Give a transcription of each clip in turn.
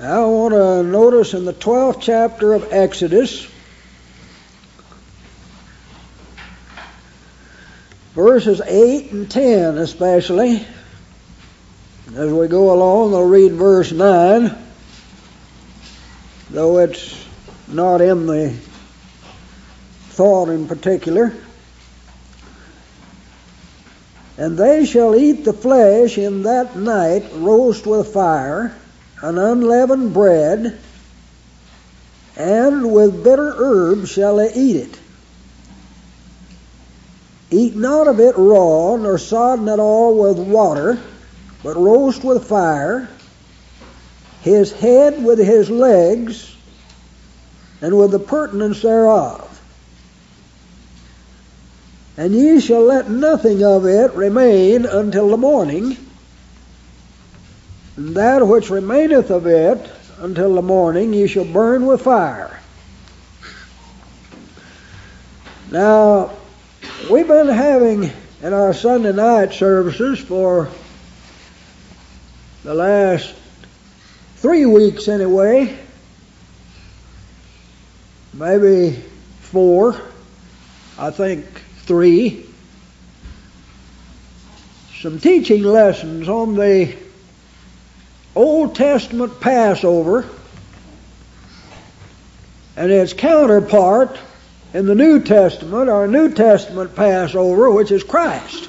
I want to notice in the 12th chapter of Exodus, verses 8 and 10 especially. As we go along, I'll read verse 9, though it's not in the thought in particular. And they shall eat the flesh in that night, roast with fire, and unleavened bread, and with bitter herbs shall they eat it. Eat not of it raw, nor sodden at all with water, but roast with fire, his head with his legs, and with the purtenance thereof. And ye shall let nothing of it remain until the morning, and that which remaineth of it until the morning ye shall burn with fire. Now, we've been having in our Sunday night services for the last 3 weeks anyway, maybe 4, I think 3, some teaching lessons on the Old Testament Passover and its counterpart in the New Testament, our New Testament Passover, which is Christ.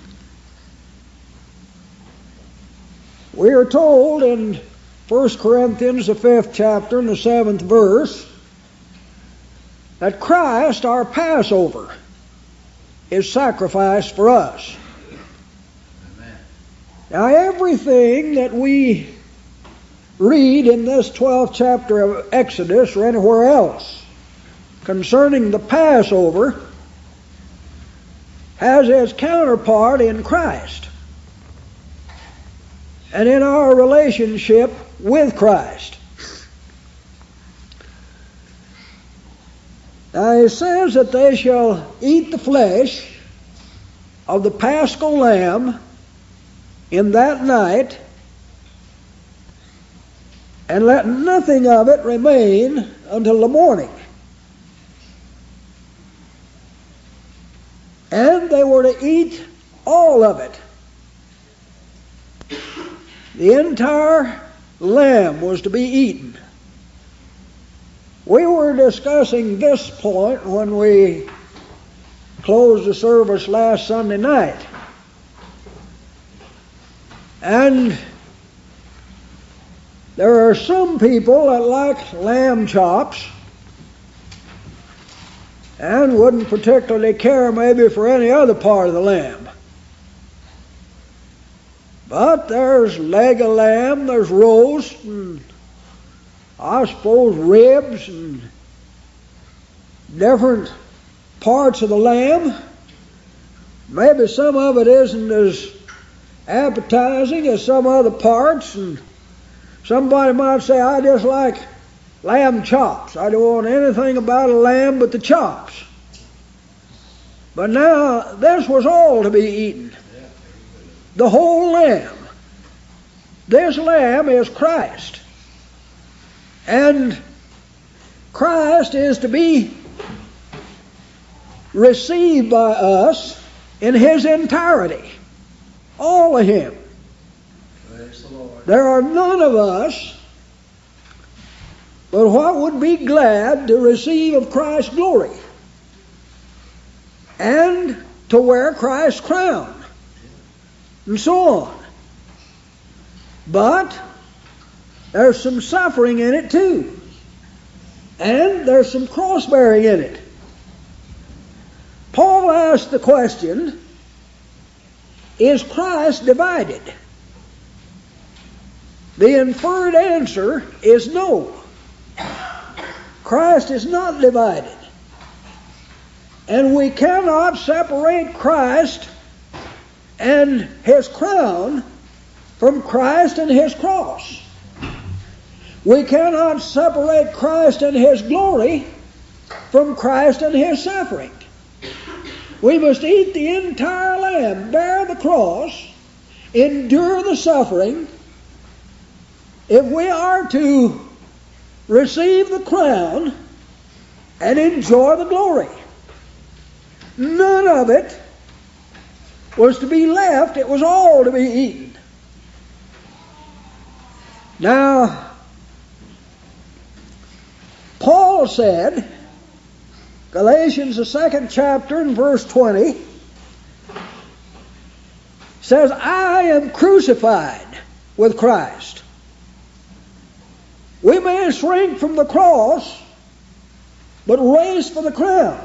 We are told in 1 Corinthians, the 5th chapter and the 7th verse, that Christ, our Passover, is sacrificed for us. Amen. Now, everything that we read in this 12th chapter of Exodus or anywhere else concerning the Passover has its counterpart in Christ and in our relationship with Christ. Now it says that they shall eat the flesh of the paschal lamb in that night, and let nothing of it remain until the morning. And they were to eat all of it. The entire lamb was to be eaten. We were discussing this point when we closed the service last Sunday night. And there are some people that like lamb chops and wouldn't particularly care maybe for any other part of the lamb. But there's leg of lamb, there's roast, and I suppose ribs and different parts of the lamb. Maybe some of it isn't as appetizing as some other parts, and somebody might say, I just like lamb chops. I don't want anything about a lamb but the chops. But now, this was all to be eaten. The whole lamb. This lamb is Christ. And Christ is to be received by us in His entirety. All of Him. Praise the Lord. There are none of us but what would be glad to receive of Christ's glory and to wear Christ's crown and so on. But there's some suffering in it too. And there's some cross-bearing in it. Paul asked the question, is Christ divided? The inferred answer is no. Christ is not divided. And we cannot separate Christ and His crown from Christ and His cross. We cannot separate Christ and His glory from Christ and His suffering. We must eat the entire lamb, bear the cross, endure the suffering, if we are to receive the crown and enjoy the glory. None of it was to be left. It was all to be eaten. Now, Paul said, Galatians the 2nd chapter and verse 20, says, I am crucified with Christ. We may shrink from the cross, but race for the crown.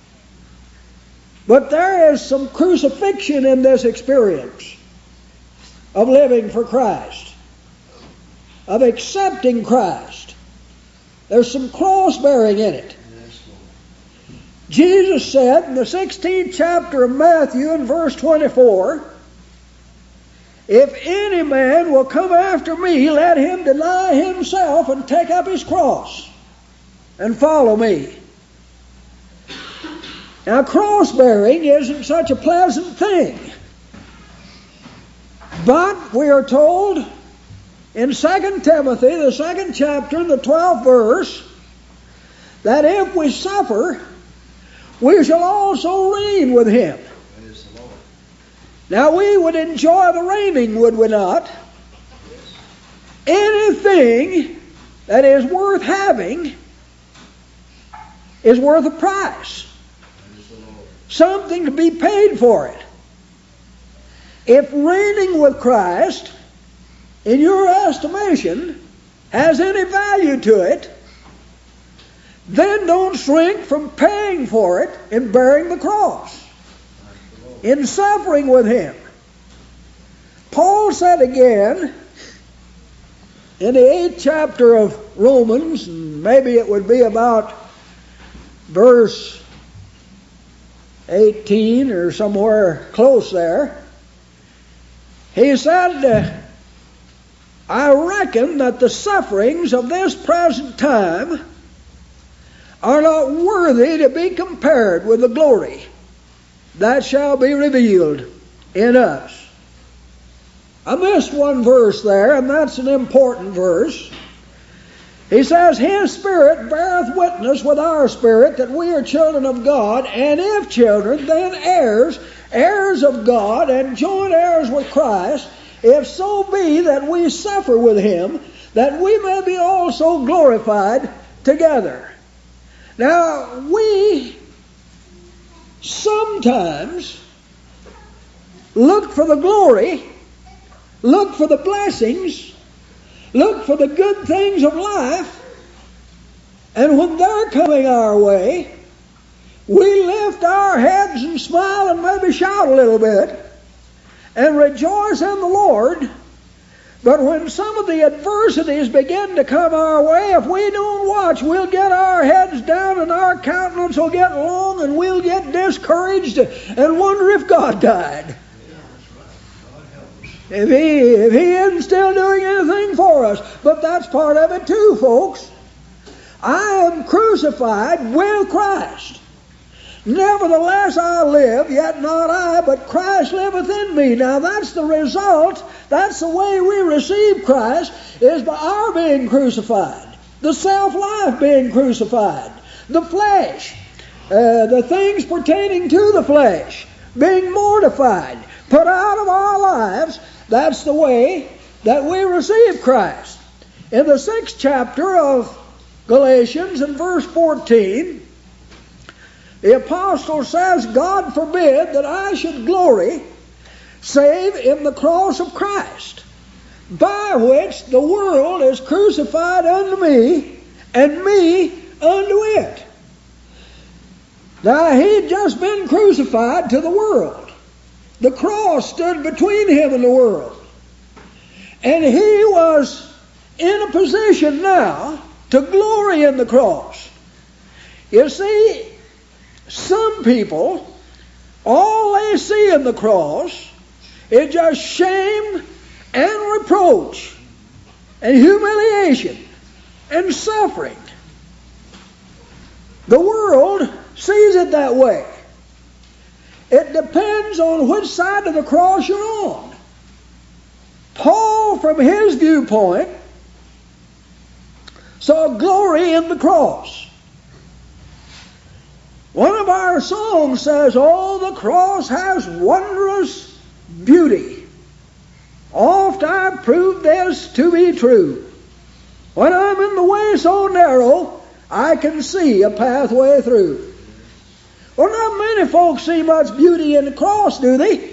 But there is some crucifixion in this experience of living for Christ, of accepting Christ. There's some cross-bearing in it. Jesus said in the 16th chapter of Matthew in verse 24, if any man will come after me, let him deny himself and take up his cross and follow me. Now, cross-bearing isn't such a pleasant thing. But we are told in 2 Timothy, the 2nd chapter, the 12th verse, that if we suffer, we shall also reign with him. Praise the Lord. Now, we would enjoy the reigning, would we not? Anything that is worth having is worth a price. Praise the Lord. Something to be paid for it. If reigning with Christ, in your estimation, has any value to it, then don't shrink from paying for it in bearing the cross, in suffering with Him. Paul said again, in the 8th chapter of Romans, and maybe it would be about verse 18 or somewhere close there, he said, I reckon that the sufferings of this present time are not worthy to be compared with the glory that shall be revealed in us. I missed one verse there, and that's an important verse. He says, His Spirit beareth witness with our spirit that we are children of God, and if children, then heirs, heirs of God, and joint heirs with Christ, if so be that we suffer with Him, that we may be also glorified together. Now, we sometimes look for the glory, look for the blessings, look for the good things of life, and when they're coming our way, we lift our heads and smile and maybe shout a little bit and rejoice in the Lord. But when some of the adversities begin to come our way, if we don't watch, we'll get our heads down and our countenance will get long and we'll get discouraged and wonder if God died. If he isn't still doing anything for us. But that's part of it too, folks. I am crucified with Christ. Nevertheless I live, yet not I, but Christ liveth in me. Now that's the result. That's the way we receive Christ, is by our being crucified. The self-life being crucified. The flesh, the things pertaining to the flesh, being mortified, put out of our lives. That's the way that we receive Christ. In the 6th chapter of Galatians, in verse 14, the apostle says, God forbid that I should glory save in the cross of Christ, by which the world is crucified unto me, and me unto it. Now, he'd just been crucified to the world. The cross stood between him and the world. And he was in a position now to glory in the cross. You see, some people, all they see in the cross is just shame and reproach and humiliation and suffering. The world sees it that way. It depends on which side of the cross you're on. Paul, from his viewpoint, saw glory in the cross. One of our songs says, "Oh, the cross has wondrous beauty. Oft I've proved this to be true. When I'm in the way so narrow, I can see a pathway through." Well, not many folks see much beauty in the cross, do they?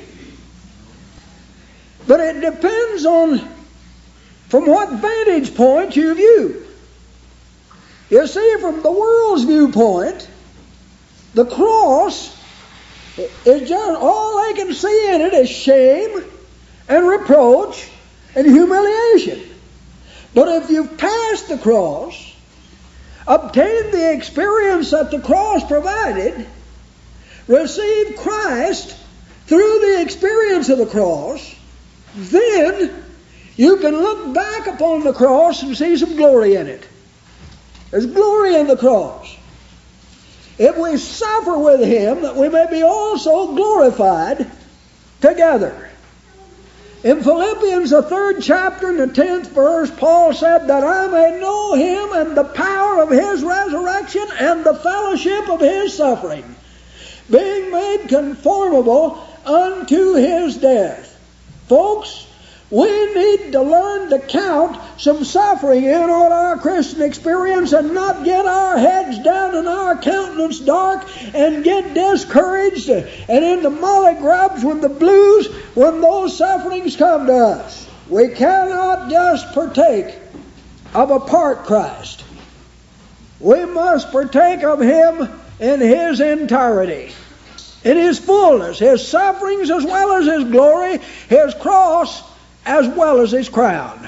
But it depends on from what vantage point you view. You see, from the world's viewpoint, the cross is just all they can see in it is shame and reproach and humiliation. But if you've passed the cross, obtained the experience that the cross provided, received Christ through the experience of the cross, then you can look back upon the cross and see some glory in it. There's glory in the cross. If we suffer with Him, that we may be also glorified together. In Philippians, the 3rd chapter and the 10th verse, Paul said, "That I may know Him and the power of His resurrection and the fellowship of His suffering, being made conformable unto His death." Folks, we need to learn to count some suffering in on our Christian experience and not get our heads down and our countenance dark and get discouraged and into molly grubs when the blues, when those sufferings come to us. We cannot just partake of a part Christ. We must partake of Him in His entirety, in His fullness, His sufferings as well as His glory, His cross as well as His crown.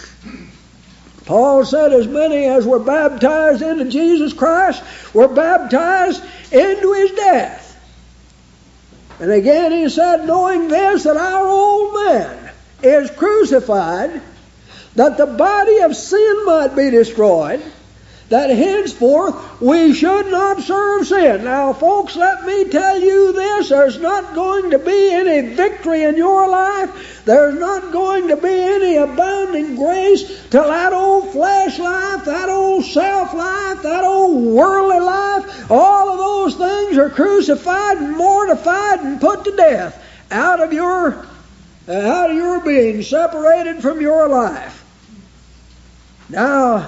Paul said, "As many as were baptized into Jesus Christ were baptized into His death." And again he said, "Knowing this, that our old man is crucified, that the body of sin might be destroyed, that henceforth we should not serve sin." Now, folks, let me tell you this. There's not going to be any victory in your life. There's not going to be any abounding grace till that old flesh life, that old self life, that old worldly life, all of those things are crucified and mortified and put to death out of your being, separated from your life. Now,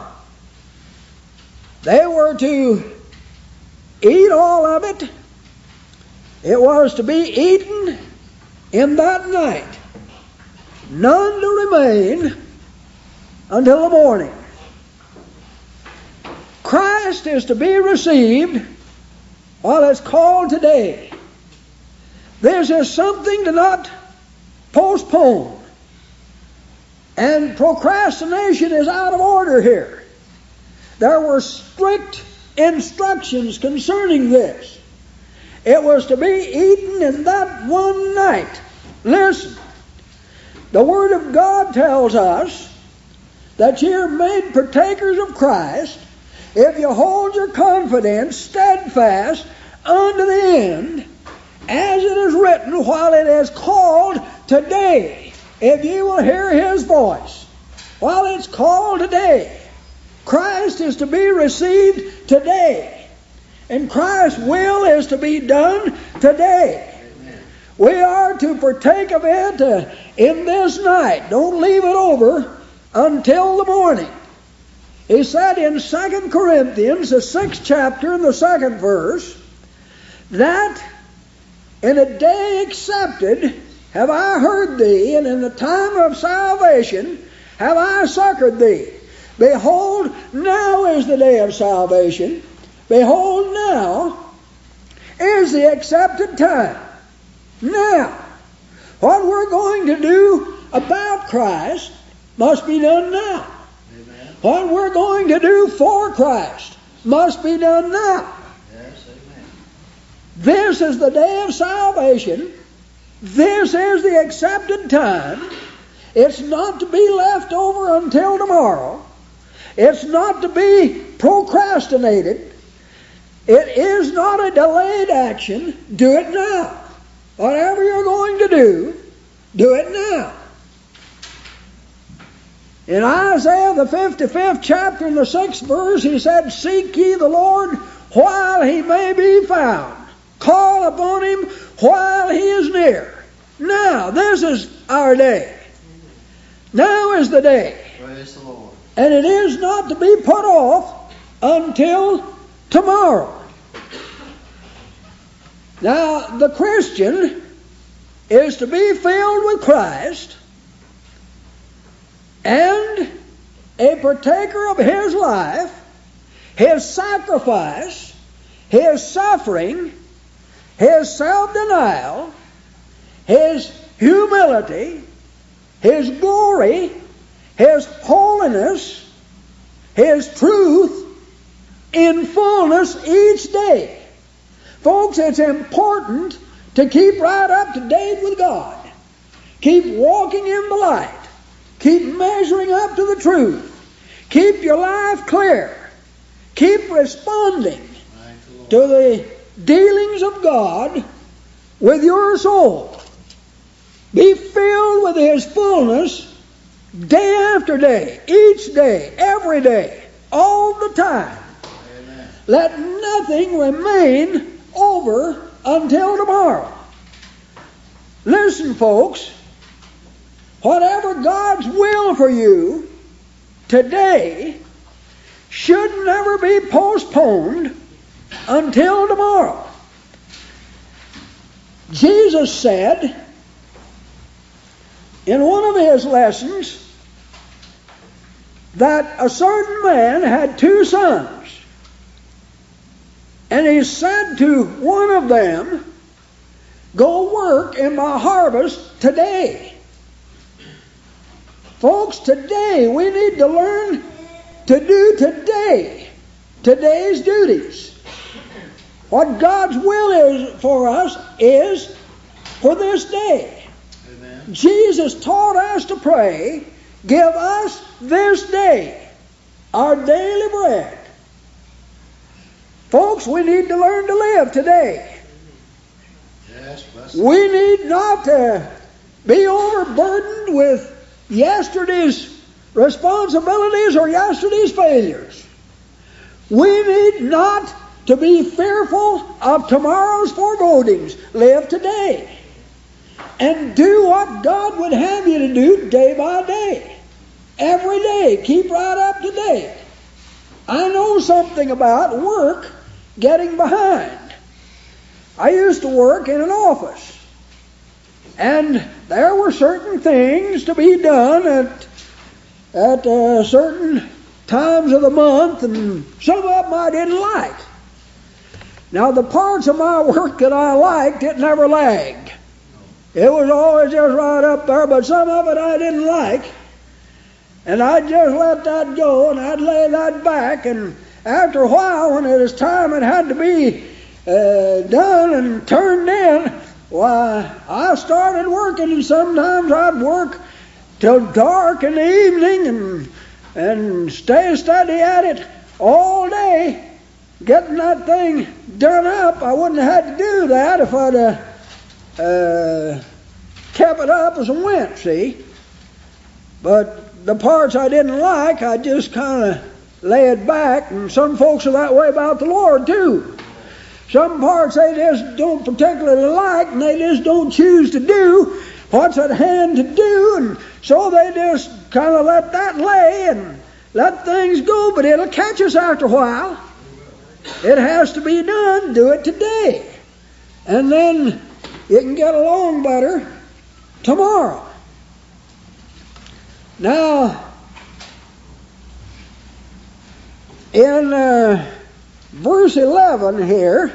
they were to eat all of it. It was to be eaten in that night. None to remain until the morning. Christ is to be received while it's called today. This is something to not postpone. And procrastination is out of order here. There were strict instructions concerning this. It was to be eaten in that one night. Listen, the Word of God tells us that you're made partakers of Christ if you hold your confidence steadfast unto the end, as it is written, while it is called today. If you will hear His voice, while it's called today, Christ is to be received today. And Christ's will is to be done today. Amen. We are to partake of it in this night. Don't leave it over until the morning. He said in 2 Corinthians, the 6th chapter and the 2nd verse, that in a day accepted have I heard thee, and in the time of salvation have I succored thee. Behold, now is the day of salvation. Behold, now is the accepted time. Now, what we're going to do about Christ must be done now. Amen. What we're going to do for Christ must be done now. Yes, amen. This is the day of salvation. This is the accepted time. It's not to be left over until tomorrow. It's not to be procrastinated. It is not a delayed action. Do it now. Whatever you're going to do it now. In Isaiah, the 55th chapter and the 6th verse, he said, "Seek ye the Lord while he may be found. Call upon him while he is near." Now, this is our day. Now is the day. Praise the Lord. And it is not to be put off until tomorrow. Now, the Christian is to be filled with Christ and a partaker of His life, His sacrifice, His suffering, His self-denial, His humility, His glory, His holiness, His truth in fullness each day. Folks, it's important to keep right up to date with God. Keep walking in the light. Keep measuring up to the truth. Keep your life clear. Keep responding to the dealings of God with your soul. Be filled with His fullness day after day, each day, every day, all the time. Amen. Let nothing remain over until tomorrow. Listen, folks, whatever God's will for you today should never be postponed until tomorrow. Jesus said in one of His lessons that a certain man had 2 sons. And He said to one of them, "Go work in my harvest today." Folks, today we need to learn to do today's duties. What God's will is for us is for this day. Amen. Jesus taught us to pray, "Give us this day our daily bread." Folks, we need to learn to live today. Yes, bless We need not to be overburdened with yesterday's responsibilities or yesterday's failures. We need not to be fearful of tomorrow's forebodings. Live today. And do what God would have you to do day by day. Every day. Keep right up to date. I know something about work getting behind. I used to work in an office. And there were certain things to be done at certain times of the month, and some of them I didn't like. Now, the parts of my work that I liked, it never lagged. It was always just right up there, but some of it I didn't like. And I'd just let that go, and I'd lay that back, and after a while, when it was time it had to be done and turned in, why, I started working, and sometimes I'd work till dark in the evening and stay steady at it all day, getting that thing done up. I wouldn't have had to do that if I'd kept it up as I went, see. But the parts I didn't like, I just kind of lay it back, and some folks are that way about the Lord too. Some parts they just don't particularly like, and they just don't choose to do what's at hand to do, and so they just kind of let that lay and let things go, but it'll catch us after a while. It has to be done. Do it today. And then you can get along better tomorrow. Now, in verse 11 here,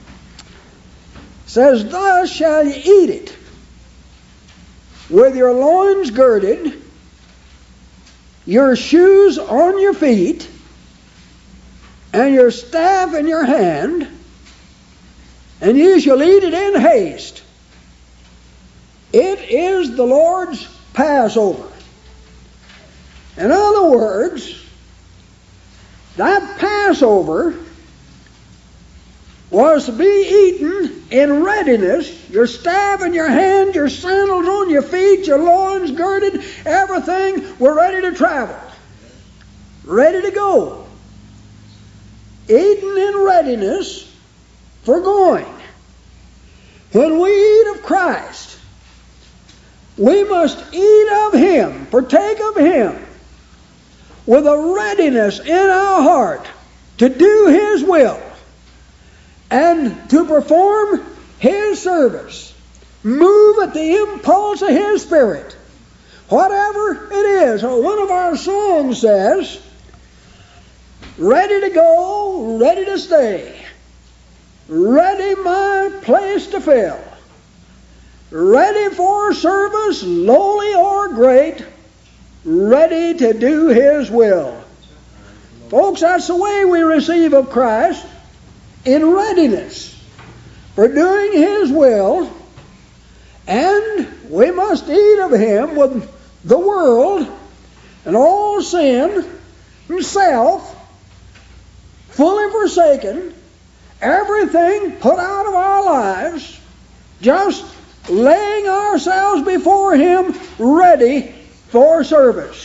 says, "Thus shall ye eat it, with your loins girded, your shoes on your feet, and your staff in your hand, and ye shall eat it in haste. It is the Lord's Passover." In other words, that Passover was to be eaten in readiness, your staff in your hand, your sandals on your feet, your loins girded, everything, we're ready to travel. Ready to go. Eaten in readiness for going. When we eat of Christ, we must eat of Him, partake of Him, with a readiness in our heart to do His will and to perform His service. Move at the impulse of His Spirit. Whatever it is. One of our songs says, ready to go, ready to stay. Ready my place to fill. Ready for service, lowly or great. Ready to do His will. Folks, that's the way we receive of Christ, in readiness for doing His will, and we must eat of Him with the world and all sin and self fully forsaken, everything put out of our lives, just laying ourselves before Him ready for service.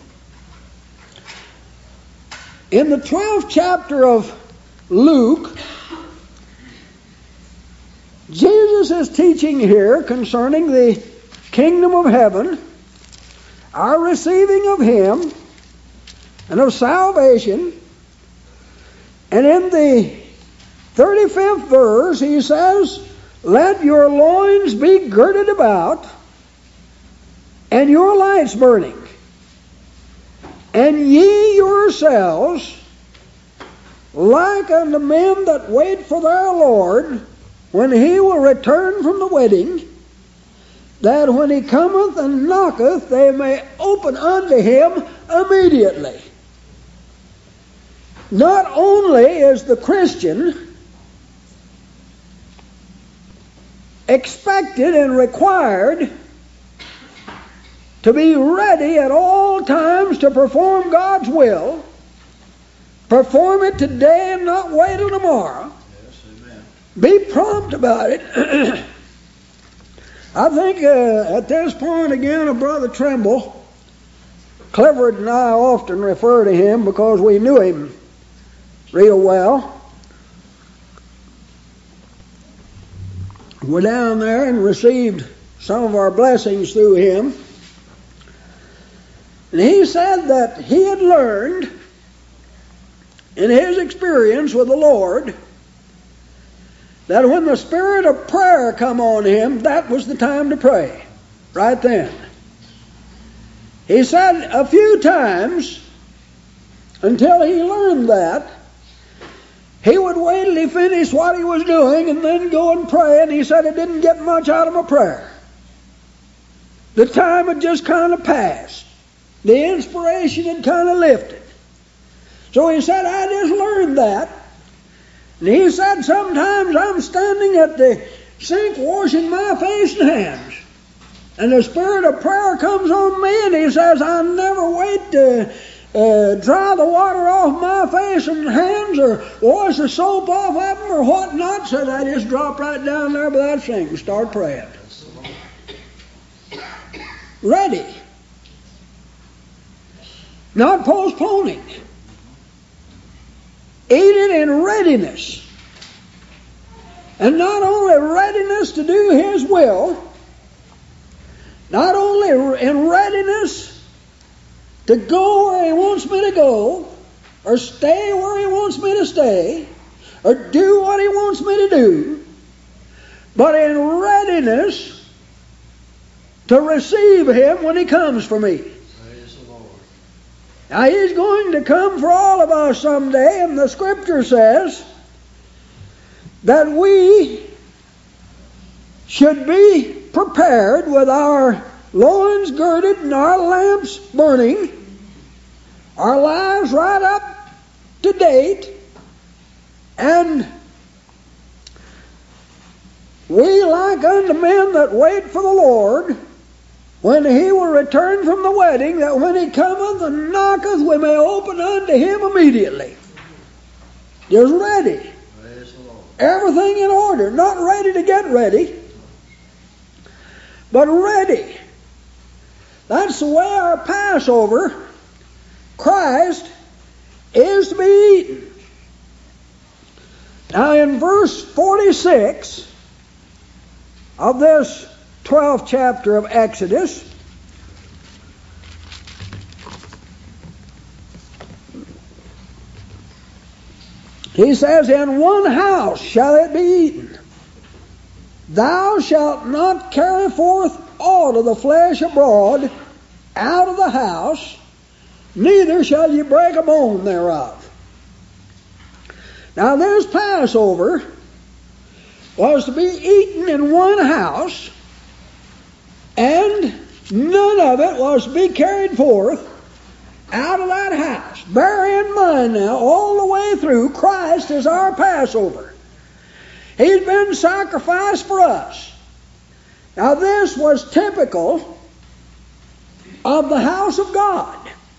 In the 12th chapter of Luke, Jesus is teaching here concerning the kingdom of heaven, our receiving of Him, and of salvation. And in the 35th verse, He says, let your loins be girded about, and your lights burning, and ye yourselves like unto men that wait for their Lord, when He will return from the wedding, that when He cometh and knocketh, they may open unto Him immediately. Not only is the Christian expected and required to be ready at all times to perform God's will, perform it today and not wait till tomorrow. Yes, amen. Be prompt about it. I think at this point again of Brother Trimble, Clifford and I often refer to him because we knew him real well. We're down there and received some of our blessings through him. And he said that he had learned in his experience with the Lord that when the spirit of prayer come on him, that was the time to pray, right then. He said a few times, until he learned that, he would wait till he finished what he was doing and then go and pray, and he said it didn't get much out of a prayer. The time had just kind of passed. The inspiration had kind of lifted. So he said, I just learned that. And he said, sometimes I'm standing at the sink washing my face and hands, and the spirit of prayer comes on me, and he says, I never wait to dry the water off my face and hands or wash the soap off of them or whatnot. Said I just drop right down there by that sink and start praying. Ready. Not postponing. Eat it in readiness. And not only readiness to do His will, not only in readiness to go where He wants me to go, or stay where He wants me to stay, or do what He wants me to do, but in readiness to receive Him when He comes for me. Praise the Lord. Now He's going to come for all of us someday, and the Scripture says that we should be prepared with our loins girded and our lamps burning, our lives right up to date, and we like unto men that wait for the Lord, when He will return from the wedding, that when He cometh and knocketh, we may open unto Him immediately. Just ready. Praise the Lord. Everything in order. Not ready to get ready, but ready. That's the way our Passover, Christ, is to be eaten. Now in verse 46 of this 12th chapter of Exodus, he says, in one house shall it be eaten. Thou shalt not carry forth aught of the flesh abroad out of the house, neither shall ye break a bone thereof. Now this Passover was to be eaten in one house, and none of it was to be carried forth out of that house. Bear in mind now, all the way through, Christ is our Passover. He's been sacrificed for us. Now this was typical of the house of God.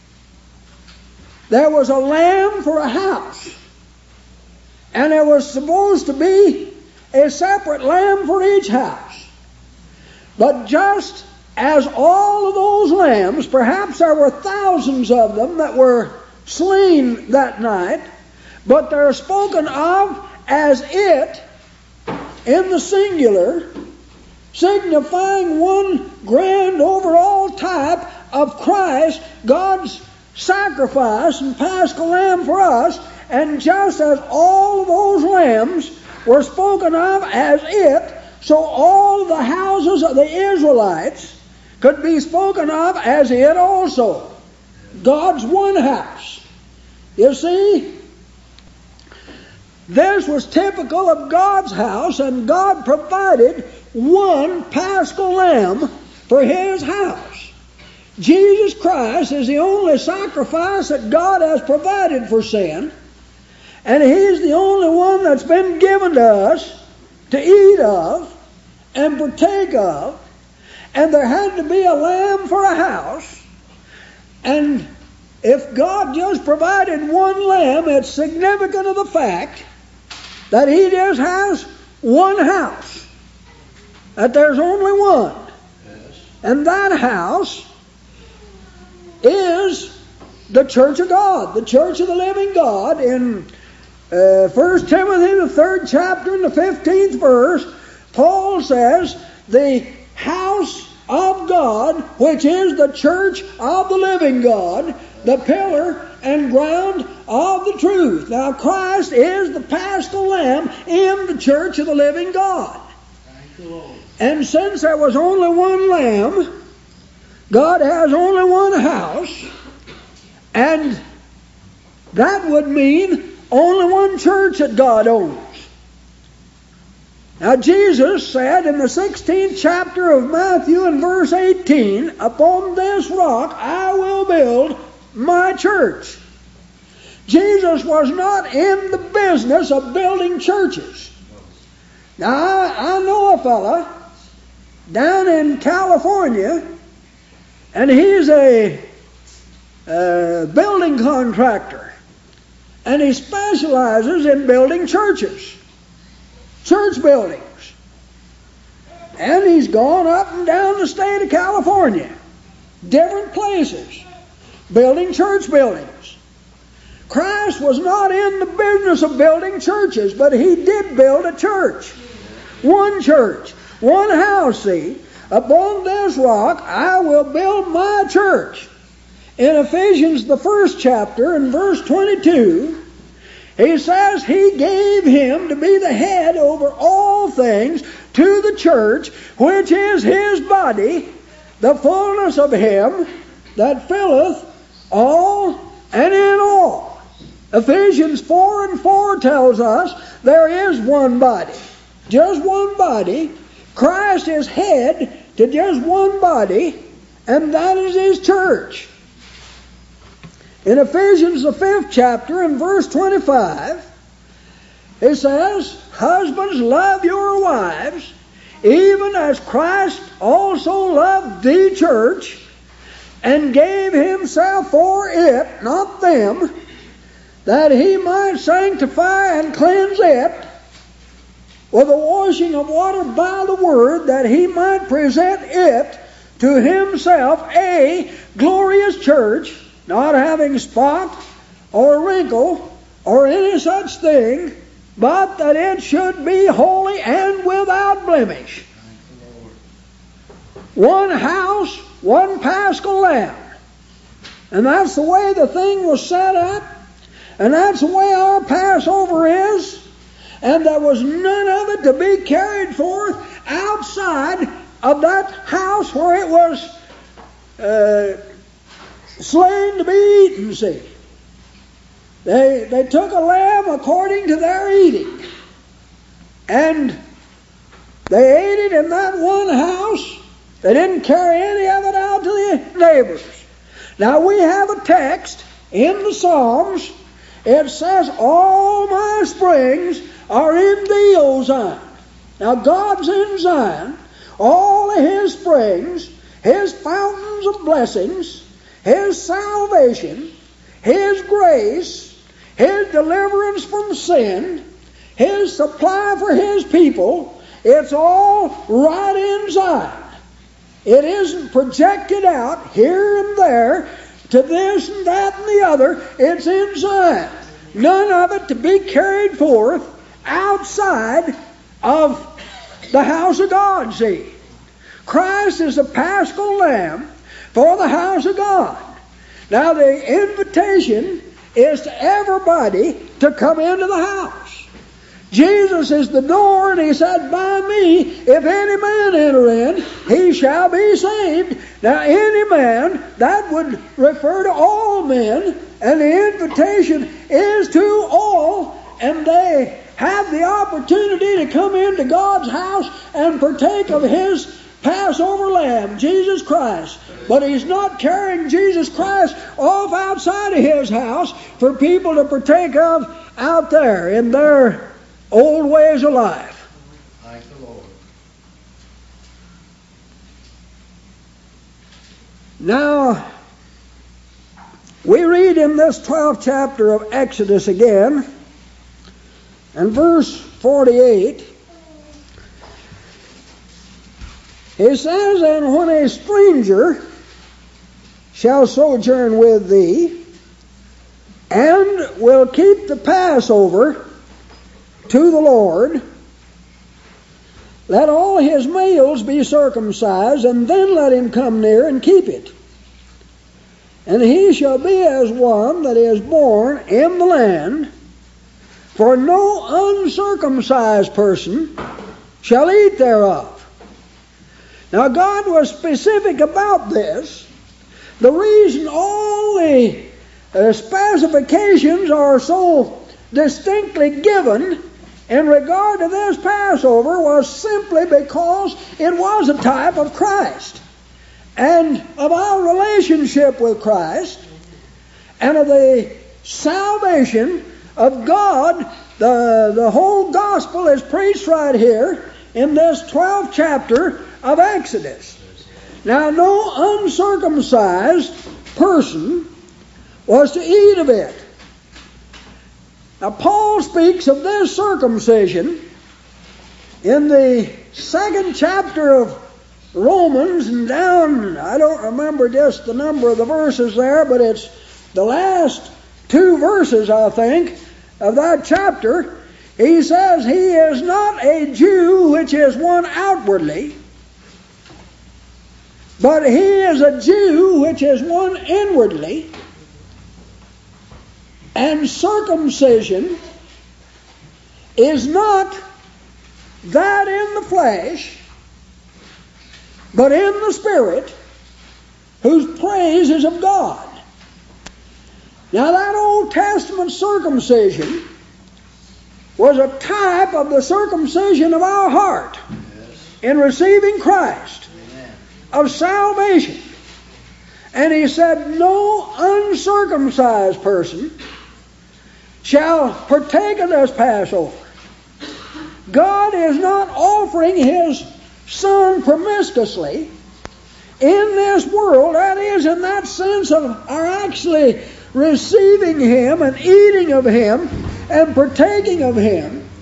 There was a lamb for a house, and there was supposed to be a separate lamb for each house. But just as all of those lambs, perhaps there were thousands of them that were slain that night, but they're spoken of as it in the singular, signifying one grand overall type of Christ, God's sacrifice and Paschal Lamb for us. And just as all those lambs were spoken of as it, so all the houses of the Israelites could be spoken of as it also. God's one house. You see, this was typical of God's house, and God provided one Paschal Lamb for His house. Jesus Christ is the only sacrifice that God has provided for sin, and He's the only one that's been given to us to eat of and partake of. And there had to be a lamb for a house. And if God just provided one lamb, it's significant of the fact that He just has one house. That there's only one. Yes. And that house is the church of God, the church of the living God. In 1 Timothy, the 3rd chapter and the 15th verse, Paul says, the house of God, which is the church of the living God, the pillar and ground of the truth. Now Christ is the Paschal Lamb in the church of the living God. Thank you, Lord. And since there was only one lamb, God has only one house, and that would mean only one church that God owns. Now Jesus said in the 16th chapter of Matthew in verse 18, upon this rock I will build my church. Jesus was not in the business of building churches. Now I know a fella down in California, and he's a building contractor, and he specializes in building churches. Church buildings. And he's gone up and down the state of California, different places, building church buildings. Christ was not in the business of building churches, but He did build a church. One church, one house, see. Upon this rock I will build my church. In Ephesians, the 1st chapter, in verse 22, he says He gave Him to be the head over all things to the church, which is His body, the fullness of Him that filleth all and in all. Ephesians 4:4 tells us there is one body, just one body. Christ is head to just one body, and that is His church. In Ephesians, the 5th chapter, in verse 25, it says, husbands, love your wives, even as Christ also loved the church, and gave Himself for it, not them, that He might sanctify and cleanse it with the washing of water by the word, that he might present it to himself a glorious church, not having spot or wrinkle or any such thing, but that it should be holy and without blemish. One house, one paschal lamb. And that's the way the thing was set up, and that's the way our Passover is. And there was none of it to be carried forth outside of that house where it was slain to be eaten, see. They took a lamb according to their eating. And they ate it in that one house. They didn't carry any of it out to the neighbors. Now we have a text in the Psalms. It says, all my springs are in thee, O Zion. Now God's in Zion. All of his springs, his fountains of blessings, his salvation, his grace, his deliverance from sin, his supply for his people, it's all right in Zion. It isn't projected out here and there to this and that and the other. It's in Zion. None of it to be carried forth outside of the house of God, see. Christ is the paschal lamb for the house of God. Now the invitation is to everybody to come into the house. Jesus is the door, and he said, by me, if any man enter in, he shall be saved. Now any man, that would refer to all men, and the invitation is to all, and they have the opportunity to come into God's house and partake of his Passover lamb, Jesus Christ. But he's not carrying Jesus Christ off outside of his house for people to partake of out there in their old ways of life. Thank the Lord. Now, we read in this 12th chapter of Exodus again, and verse 48, it says, and when a stranger shall sojourn with thee, and will keep the Passover to the Lord, let all his males be circumcised, and then let him come near and keep it. And he shall be as one that is born in the land, for no uncircumcised person shall eat thereof. Now God was specific about this. The reason all the specifications are so distinctly given in regard to this Passover was simply because it was a type of Christ and of our relationship with Christ and of the salvation of God. The whole gospel is preached right here in this 12th chapter of Exodus. Now, no uncircumcised person was to eat of it. Now, Paul speaks of this circumcision in the 2nd chapter of Romans, and down, I don't remember just the number of the verses there, but it's the last 2 verses, I think, of that chapter. He says, he is not a Jew which is one outwardly, but he is a Jew which is one inwardly. And circumcision is not that in the flesh, but in the Spirit, whose praise is of God. Now that Old Testament circumcision was a type of the circumcision of our heart in receiving Christ, of salvation. And he said, no uncircumcised person shall partake of this Passover. God is not offering his Son promiscuously in this world. That is, in that sense of our actually receiving him and eating of him and partaking of him.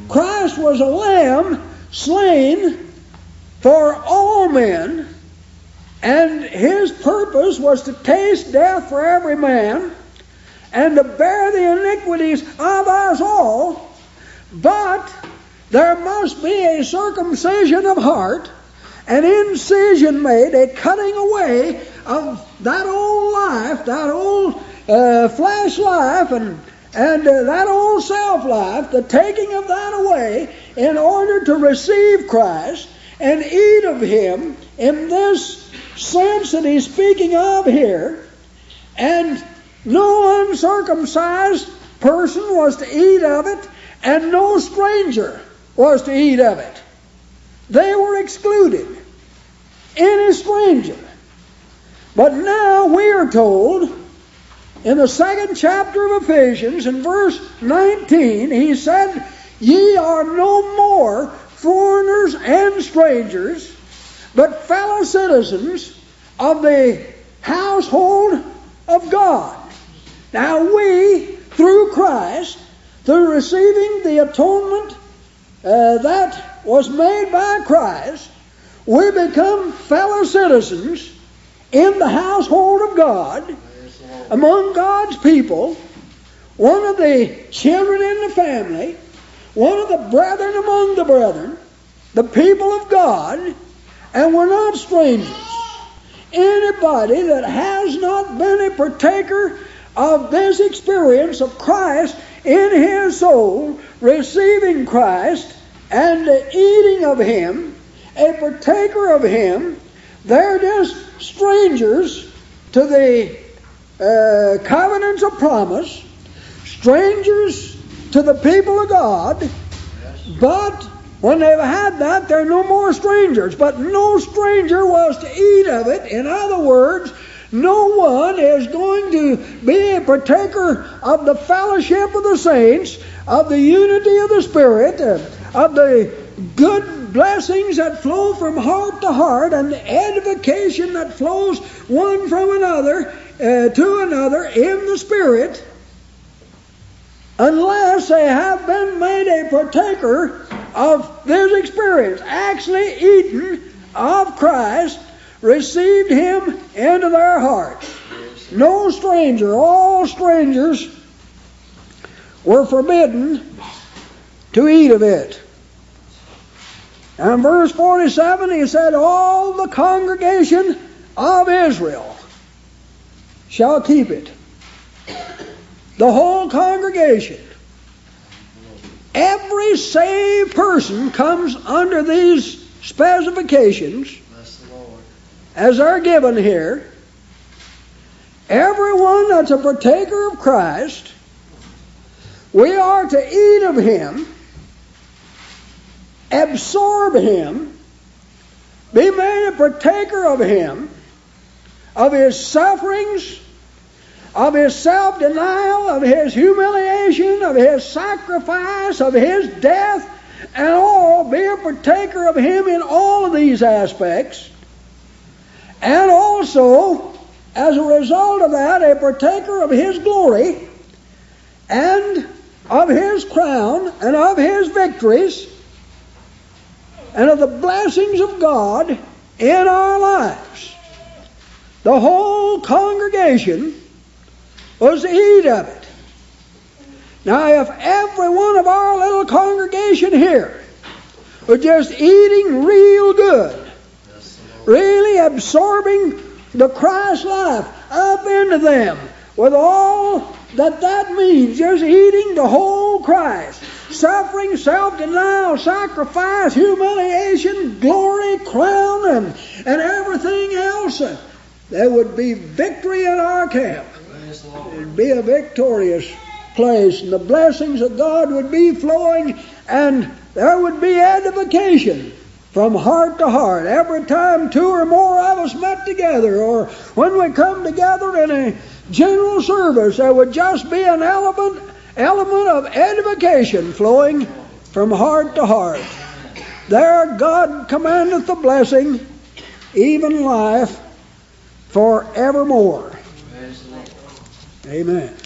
Christ was a lamb slain for all men, and his purpose was to taste death for every man and to bear the iniquities of us all. But there must be a circumcision of heart, an incision made, a cutting away of that old life, that old flesh life, and that old self life, the taking of that away in order to receive Christ and eat of him in this sense that he's speaking of here. And no uncircumcised person was to eat of it, and no stranger was to eat of it. They were excluded. Any stranger. But now we are told in the 2nd chapter of Ephesians, in verse 19, he said, "Ye are no more foreigners and strangers, but fellow citizens of the household of God." Now we, through Christ, through receiving the atonement that was made by Christ, we become fellow citizens in the household of God, among God's people, one of the children in the family, one of the brethren among the brethren, the people of God, and we're not strangers. Anybody that has not been a partaker of this experience of Christ in his soul, receiving Christ and eating of him, a partaker of him, they're just strangers to the covenants of promise, strangers to the people of God. But when they've had that, they're no more strangers. But no stranger was to eat of it. In other words, no one is going to be a partaker of the fellowship of the saints, of the unity of the Spirit, of the good blessings that flow from heart to heart, and the edification that flows one from another to another in the Spirit, unless they have been made a partaker of this experience, actually eaten of Christ, received him into their hearts. No stranger, all strangers were forbidden to eat of it. And in verse 47 he said, "All the congregation of Israel shall keep it." The whole congregation. Every saved person comes under these specifications as they're given here. Everyone that's a partaker of Christ, we are to eat of him, absorb him, be made a partaker of him, of his sufferings, of his self-denial, of his humiliation, of his sacrifice, of his death, and all, be a partaker of him in all of these aspects. And also, as a result of that, a partaker of his glory, and of his crown, and of his victories, and of the blessings of God in our lives. The whole congregation was to eat of it. Now, if every one of our little congregation here was just eating real good, really absorbing the Christ life up into them, with all that means, just eating the whole Christ, suffering, self-denial, sacrifice, humiliation, glory, crown, and everything else, there would be victory in our camp. It would be a victorious place, and the blessings of God would be flowing, and there would be edification from heart to heart. Every time two or more of us met together, or when we come together in a general service, there would just be an element of edification flowing from heart to heart. There God commandeth the blessing, even life, forevermore. Amen.